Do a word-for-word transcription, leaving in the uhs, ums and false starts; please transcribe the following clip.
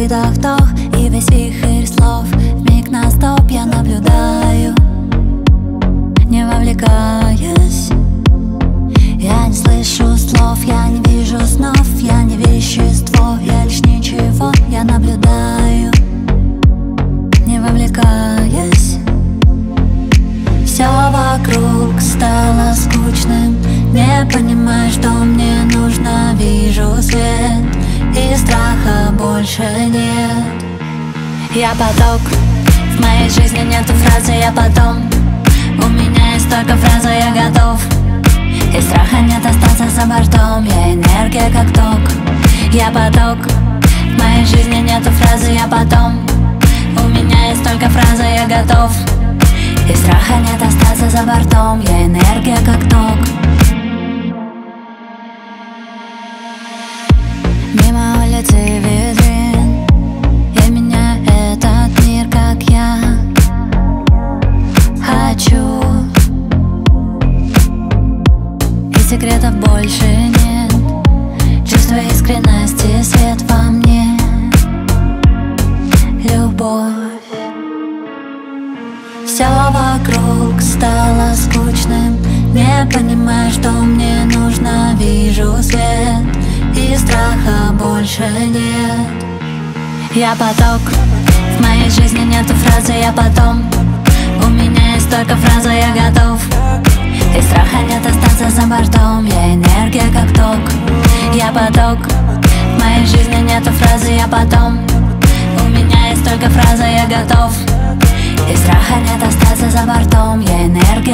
выдох-вдох и весь вихрь слов. Вмиг на стоп я наблюдаю, не вовлекаясь. Я не слышу слов, я не вижу снов. Я не вещество, я лишь ничего. Я наблюдаю, не вовлекаясь. Все вокруг стало скучным. Не понимаю, что мне нужно. Вижу свет, и страха больше нет. Я поток, в моей жизни нету фразы «я потом». У меня есть только фраза «я готов». И страха нет остаться за бортом. Я энергия как ток. Я поток, в моей жизни нету фразы «я потом». У меня есть только фраза «я готов». И страха нет остаться за бортом. Я энергия как ток. Мимо улиц и витрин я меняю этот мир, как я хочу. И секретов больше нет. Чувство искренности, свет во мне, любовь. Все вокруг стало скучным. Не понимаю, что мне нужно. Вижу свет, и страха больше нет. Я поток, в моей жизни нету фразы «я потом». У меня есть только фраза «я готов». И страха нет остаться за бортом. Я энергия как ток. Я поток, в моей жизни нету фразы «я потом». У меня есть только фраза «я готов». И страха нет остаться за бортом. Я энергия